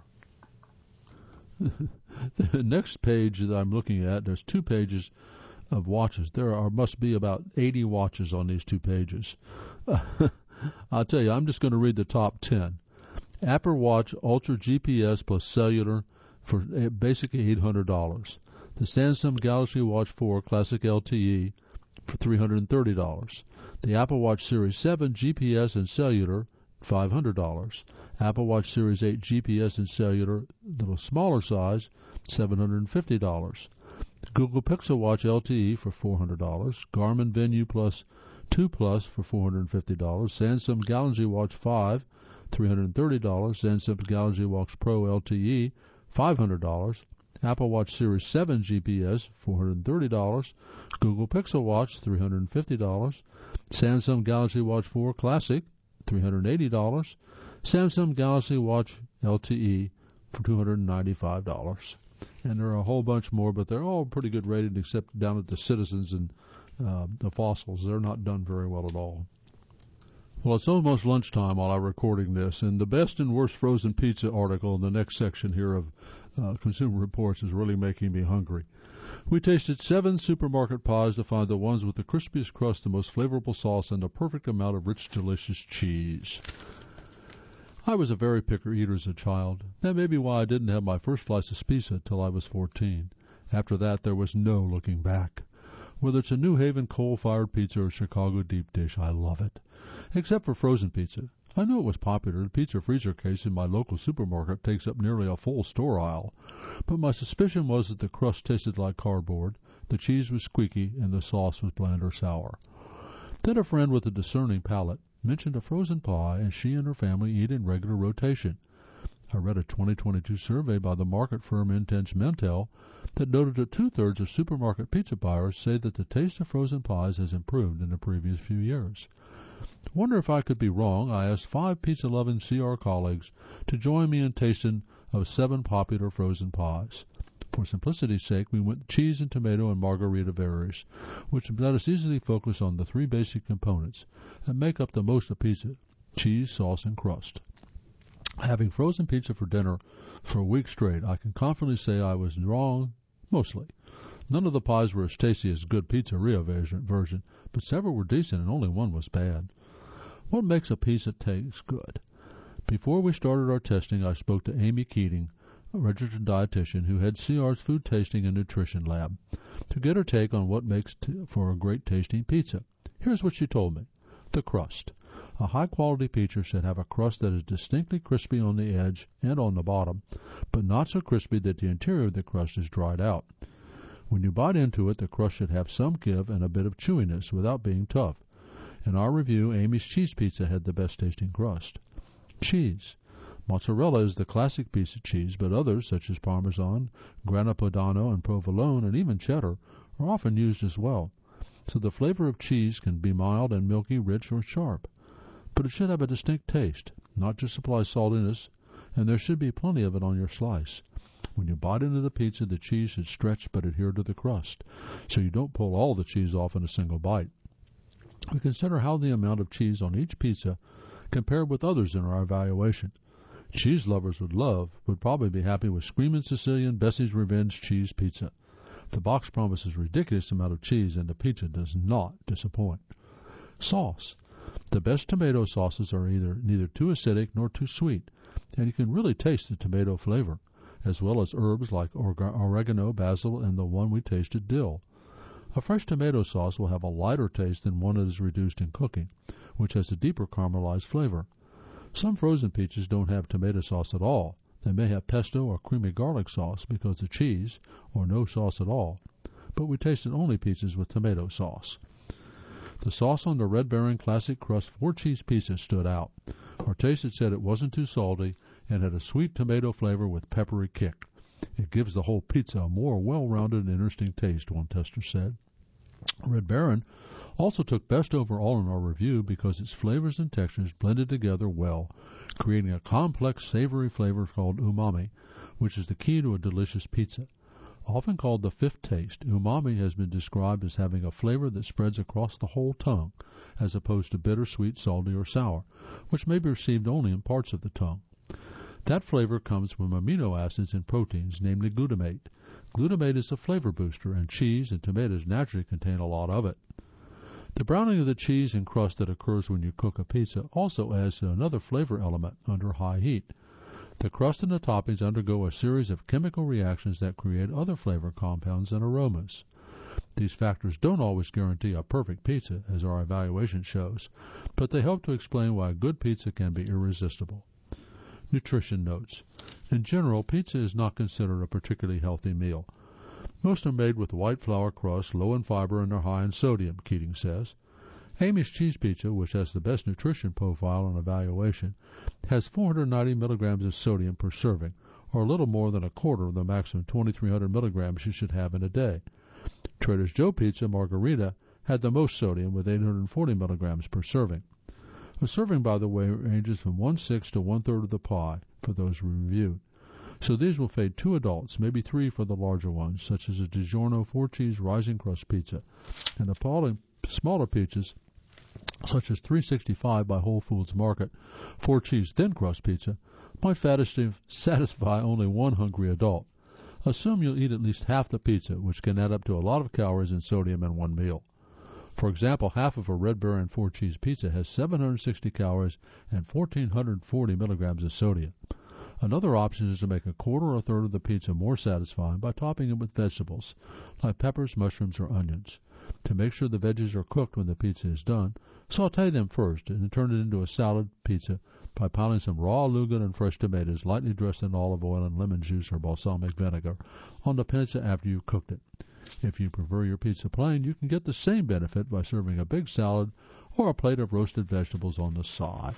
The next page that I'm looking at, there's 2 pages of watches. Must be about 80 watches on these 2 pages. I'll tell you, I'm just going to read the top 10. Apple Watch Ultra GPS plus cellular for basically $800. The Samsung Galaxy Watch 4 Classic LTE for $330. The Apple Watch Series 7 GPS and cellular, $500. Apple Watch Series 8 GPS and cellular, little smaller size, $750. Google Pixel Watch LTE for $400. Garmin Venue Plus 2 Plus for $450. Samsung Galaxy Watch 5, $330. Samsung Galaxy Watch Pro LTE, $500. Apple Watch Series 7 GPS, $430. Google Pixel Watch, $350. Samsung Galaxy Watch 4 Classic, $380. Samsung Galaxy Watch LTE for $295. And there are a whole bunch more, but they're all pretty good rated except down at the Citizens and the Fossils. They're not done very well at all. Well, it's almost lunchtime while I'm recording this, and the best and worst frozen pizza article in the next section here of Consumer Reports is really making me hungry. We tasted 7 supermarket pies to find the ones with the crispiest crust, the most flavorful sauce, and the perfect amount of rich, delicious cheese. I was a very picky eater as a child. That may be why I didn't have my first slice of pizza till I was 14. After that, there was no looking back. Whether it's a New Haven coal-fired pizza or Chicago deep dish, I love it. Except for frozen pizza. I knew it was popular. The pizza freezer case in my local supermarket takes up nearly a full store aisle. But my suspicion was that the crust tasted like cardboard, the cheese was squeaky, and the sauce was bland or sour. Then a friend with a discerning palate mentioned a frozen pie, and she and her family eat in regular rotation. I read a 2022 survey by the market firm Intense Mentel that noted that 2/3 of supermarket pizza buyers say that the taste of frozen pies has improved in the previous few years. Wonder if I could be wrong. I asked 5 pizza-loving CR colleagues to join me in tasting of 7 popular frozen pies. For simplicity's sake, we went cheese and tomato and margarita varies, which let us easily focus on the 3 basic components and make up the most of pizza: cheese, sauce, and crust. Having frozen pizza for dinner for a week straight, I can confidently say I was wrong, mostly. None of the pies were as tasty as good pizzeria version, but several were decent and only one was bad. What makes a pizza taste good? Before we started our testing, I spoke to Amy Keating, a registered dietitian who heads CR's food tasting and nutrition lab, to get her take on what makes for a great tasting pizza. Here's what she told me. The crust. A high-quality pizza should have a crust that is distinctly crispy on the edge and on the bottom, but not so crispy that the interior of the crust is dried out. When you bite into it, the crust should have some give and a bit of chewiness without being tough. In our review, Amy's cheese pizza had the best-tasting crust. Cheese. Mozzarella is the classic piece of cheese, but others, such as Parmesan, Grana Padano, and Provolone, and even cheddar, are often used as well. So the flavor of cheese can be mild and milky, rich, or sharp. But it should have a distinct taste, not just supply saltiness, and there should be plenty of it on your slice. When you bite into the pizza, the cheese should stretch but adhere to the crust, so you don't pull all the cheese off in a single bite. We consider how the amount of cheese on each pizza compared with others in our evaluation. Cheese lovers would probably be happy with Screamin' Sicilian Bessie's Revenge cheese pizza. The box promises a ridiculous amount of cheese, and the pizza does not disappoint. Sauce. The best tomato sauces are neither too acidic nor too sweet, and you can really taste the tomato flavor, as well as herbs like oregano, basil, and the one we tasted, dill. A fresh tomato sauce will have a lighter taste than one that is reduced in cooking, which has a deeper caramelized flavor. Some frozen pizzas don't have tomato sauce at all. They may have pesto or creamy garlic sauce because of cheese, or no sauce at all. But we tasted only pizzas with tomato sauce. The sauce on the Red Baron Classic Crust 4-cheese pizza stood out. Our taste said it wasn't too salty and had a sweet tomato flavor with peppery kick. It gives the whole pizza a more well-rounded and interesting taste, one tester said. Red Baron also took best overall in our review because its flavors and textures blended together well, creating a complex savory flavor called umami, which is the key to a delicious pizza. Often called the fifth taste, umami has been described as having a flavor that spreads across the whole tongue, as opposed to bitter, sweet, salty, or sour, which may be received only in parts of the tongue. That flavor comes from amino acids and proteins, namely glutamate. Glutamate is a flavor booster, and cheese and tomatoes naturally contain a lot of it. The browning of the cheese and crust that occurs when you cook a pizza also adds to another flavor element under high heat. The crust and the toppings undergo a series of chemical reactions that create other flavor compounds and aromas. These factors don't always guarantee a perfect pizza, as our evaluation shows, but they help to explain why a good pizza can be irresistible. Nutrition notes. In general, pizza is not considered a particularly healthy meal. Most are made with white flour crust, low in fiber, and are high in sodium, Keating says. Amy's cheese pizza, which has the best nutrition profile on evaluation, has 490 milligrams of sodium per serving, or a little more than a quarter of the maximum 2,300 milligrams you should have in a day. Trader Joe's pizza margarita had the most sodium with 840 milligrams per serving. A serving, by the way, ranges from 1/6 to 1/3 of the pie for those reviewed. So these will feed 2 adults, maybe 3 for the larger ones, such as a DiGiorno 4-cheese rising crust pizza, and the smaller pizzas, such as 365 by Whole Foods Market 4-cheese thin crust pizza, might satisfy only 1 hungry adult. Assume you'll eat at least half the pizza, which can add up to a lot of calories and sodium in one meal. For example, half of a Red Baron 4-cheese pizza has 760 calories and 1,440 milligrams of sodium. Another option is to make a quarter or a third of the pizza more satisfying by topping it with vegetables, like peppers, mushrooms, or onions. To make sure the veggies are cooked when the pizza is done, saute them first and then turn it into a salad pizza by piling some raw arugula and fresh tomatoes lightly dressed in olive oil and lemon juice or balsamic vinegar on the pizza after you've cooked it. If you prefer your pizza plain, you can get the same benefit by serving a big salad or a plate of roasted vegetables on the side.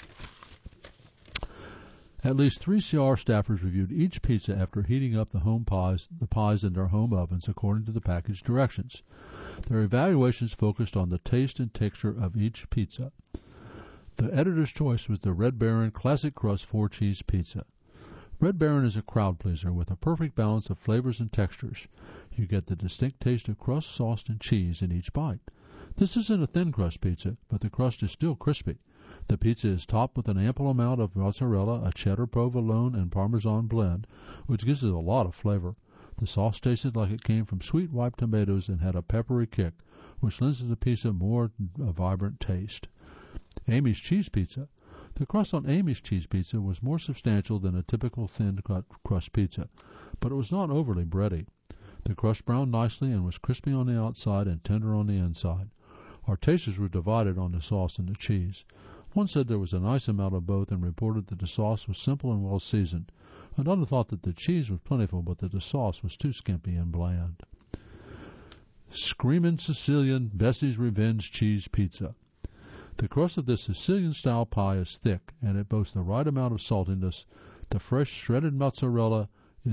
At least 3 CR staffers reviewed each pizza after heating up the pies in their home ovens according to the package directions. Their evaluations focused on the taste and texture of each pizza. The editor's choice was the Red Baron Classic Crust 4-Cheese Pizza. Red Baron is a crowd pleaser with a perfect balance of flavors and textures. You get the distinct taste of crust, sauce, and cheese in each bite. This isn't a thin crust pizza, but the crust is still crispy. The pizza is topped with an ample amount of mozzarella, a cheddar, provolone, and parmesan blend, which gives it a lot of flavor. The sauce tasted like it came from sweet ripe tomatoes and had a peppery kick, which lends the pizza more a vibrant taste. Amy's Cheese Pizza. The crust on Amy's Cheese Pizza was more substantial than a typical thin crust pizza, but it was not overly bready. The crust browned nicely and was crispy on the outside and tender on the inside. Our tasters were divided on the sauce and the cheese. One said there was a nice amount of both and reported that the sauce was simple and well seasoned. Another thought that the cheese was plentiful, but that the sauce was too skimpy and bland. Screamin' Sicilian Bessie's Revenge Cheese Pizza. The crust of this Sicilian-style pie is thick, and it boasts the right amount of saltiness. The fresh shredded mozzarella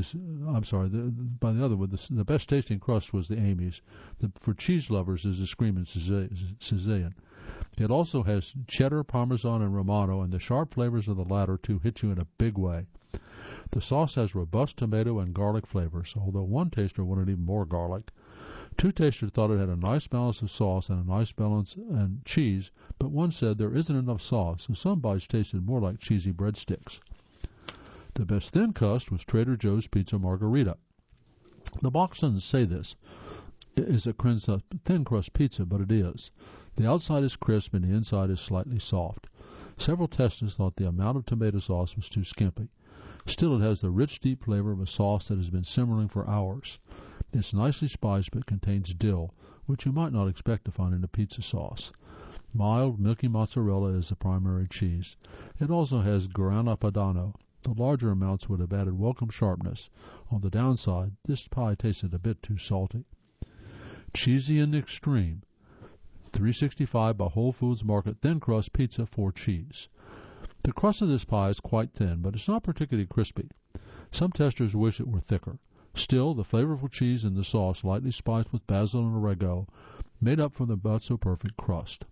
the best tasting crust was the Amy's. For cheese lovers is the Screamin' Sicilian. It also has cheddar, parmesan, and romano, and the sharp flavors of the latter two hit you in a big way. The sauce has robust tomato and garlic flavors, although one taster wanted even more garlic. 2 tasters thought it had a nice balance of sauce and a nice balance and cheese, but one said there isn't enough sauce, so some bites tasted more like cheesy breadsticks. The best thin crust was Trader Joe's Pizza Margherita. The box doesn't say this. It is a thin crust pizza, but it is. The outside is crisp and the inside is slightly soft. Several testers thought the amount of tomato sauce was too skimpy. Still, it has the rich, deep flavor of a sauce that has been simmering for hours. It's nicely spiced but contains dill, which you might not expect to find in a pizza sauce. Mild, milky mozzarella is the primary cheese. It also has Grana Padano. The larger amounts would have added welcome sharpness. On the downside, this pie tasted a bit too salty. Cheesy in the extreme. $3.65 by Whole Foods Market thin crust pizza for cheese. The crust of this pie is quite thin, but it's not particularly crispy. Some testers wish it were thicker. Still, the flavorful cheese in the sauce, lightly spiced with basil and oregano, made up for the not-so-perfect crust.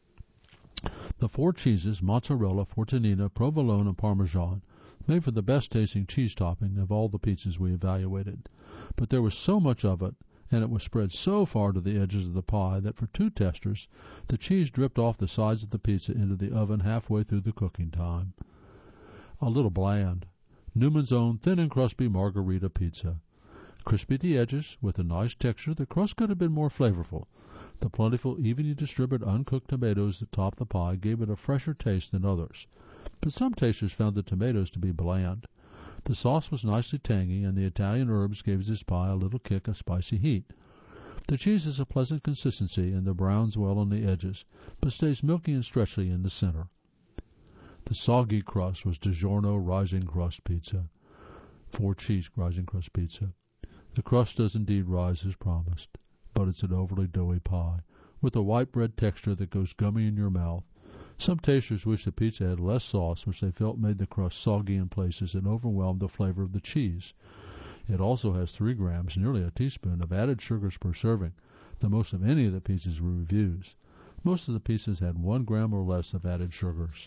The 4 cheeses, mozzarella, fortuna, provolone, and parmesan, made for the best-tasting cheese topping of all the pizzas we evaluated. But there was so much of it, and it was spread so far to the edges of the pie that for 2 testers, the cheese dripped off the sides of the pizza into the oven halfway through the cooking time. A little bland. Newman's Own Thin and Crispy Margherita Pizza. Crispy at the edges, with a nice texture, the crust could have been more flavorful. The plentiful, evenly distributed uncooked tomatoes that topped the pie gave it a fresher taste than others. But some tasters found the tomatoes to be bland. The sauce was nicely tangy, and the Italian herbs gave this pie a little kick of spicy heat. The cheese has a pleasant consistency, and the browns well on the edges, but stays milky and stretchy in the center. The soggy crust was DiGiorno Rising Crust Pizza. 4-cheese Rising Crust Pizza. The crust does indeed rise as promised, but it's an overly doughy pie, with a white bread texture that goes gummy in your mouth. Some tasters wish the pizza had less sauce, which they felt made the crust soggy in places and overwhelmed the flavor of the cheese. It also has 3 grams, nearly a teaspoon, of added sugars per serving, the most of any of the pizzas we reviews. Most of the pizzas had 1 gram or less of added sugars.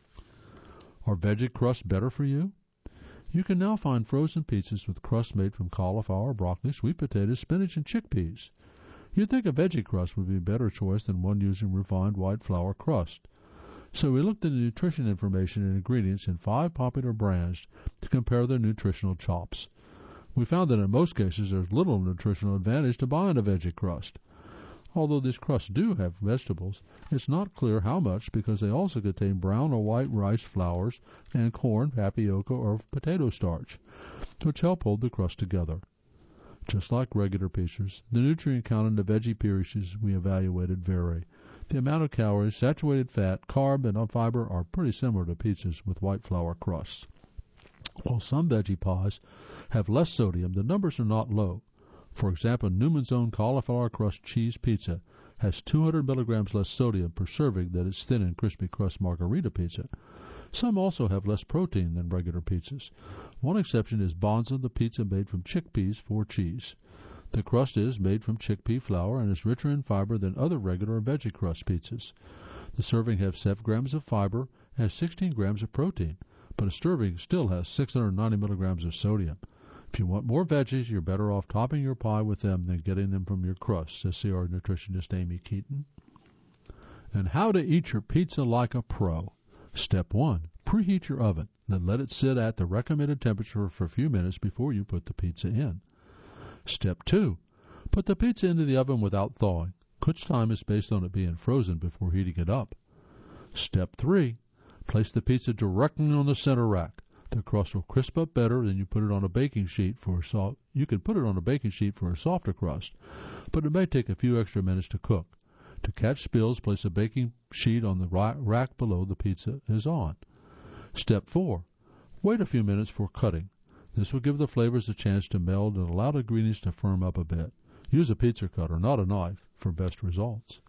Are veggie crusts better for you? You can now find frozen pizzas with crust made from cauliflower, broccoli, sweet potatoes, spinach, and chickpeas. You'd think a veggie crust would be a better choice than one using refined white flour crust. So we looked at the nutrition information and ingredients in 5 popular brands to compare their nutritional chops. We found that in most cases there's little nutritional advantage to buying a veggie crust. Although these crusts do have vegetables, it's not clear how much because they also contain brown or white rice flours and corn, tapioca, or potato starch, which help hold the crust together. Just like regular pizzas, the nutrient count in the veggie pizzas we evaluated vary. The amount of calories, saturated fat, carb, and fiber are pretty similar to pizzas with white flour crusts. While some veggie pies have less sodium, the numbers are not low. For example, Newman's Own cauliflower crust cheese pizza has 200 milligrams less sodium per serving than its thin and crispy crust margarita pizza. Some also have less protein than regular pizzas. One exception is Bonza, the pizza made from chickpeas for cheese. The crust is made from chickpea flour and is richer in fiber than other regular veggie crust pizzas. The serving has 7 grams of fiber and has 16 grams of protein, but a serving still has 690 milligrams of sodium. If you want more veggies, you're better off topping your pie with them than getting them from your crust, says CR nutritionist Amy Keaton. And how to eat your pizza like a pro. Step 1. Preheat your oven, then let it sit at the recommended temperature for a few minutes before you put the pizza in. Step 2. Put the pizza into the oven without thawing. Cook time is based on it being frozen before heating it up. Step 3. Place the pizza directly on the center rack. The crust will crisp up better than you put it on a baking sheet for a You can put it on a baking sheet for a softer crust, but it may take a few extra minutes to cook. To catch spills, place a baking sheet on the rack below the pizza is on. Step 4. Wait a few minutes for cutting. This will give the flavors a chance to meld and allow the ingredients to firm up a bit. Use a pizza cutter, not a knife, for best results.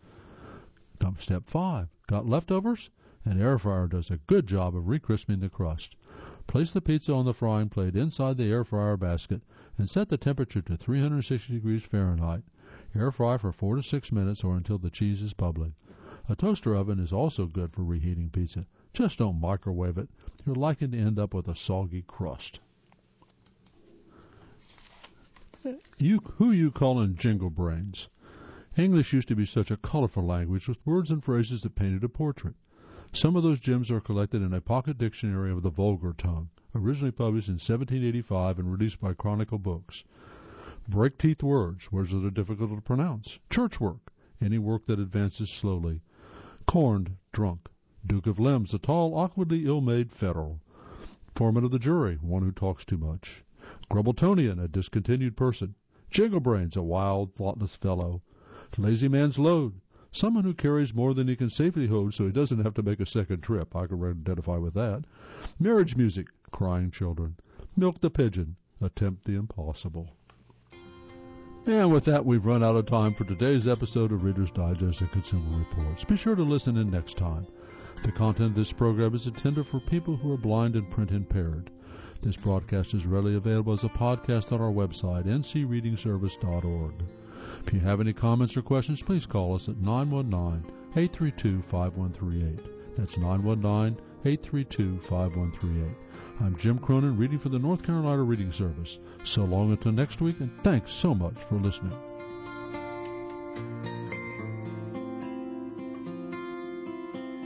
Step 5. Got leftovers? An air fryer does a good job of re-crisping the crust. Place the pizza on the frying plate inside the air fryer basket and set the temperature to 360 degrees Fahrenheit. Air fry for 4 to 6 minutes or until the cheese is bubbling. A toaster oven is also good for reheating pizza. Just don't microwave it. You're likely to end up with a soggy crust. Who you calling jingle brains? English used to be such a colorful language with words and phrases that painted a portrait. Some of those gems are collected in a pocket dictionary of the vulgar tongue, originally published in 1785 and released by Chronicle Books. Break-teeth words that are difficult to pronounce. Church work, any work that advances slowly. Corned, drunk. Duke of Limbs, a tall, awkwardly ill-made federal. Foreman of the jury, one who talks too much. Grubbletonian, a discontinued person. Jinglebrains, a wild, thoughtless fellow. Lazy man's load, someone who carries more than he can safely hold so he doesn't have to make a second trip. I can identify with that. Marriage music, crying children. Milk the pigeon, attempt the impossible. And with that, we've run out of time for today's episode of Reader's Digest and Consumer Reports. Be sure to listen in next time. The content of this program is intended for people who are blind and print impaired. This broadcast is readily available as a podcast on our website, ncreadingservice.org. If you have any comments or questions, please call us at 919-832-5138. That's 919-832-5138. I'm Jim Cronin, reading for the North Carolina Reading Service. So long until next week, and thanks so much for listening.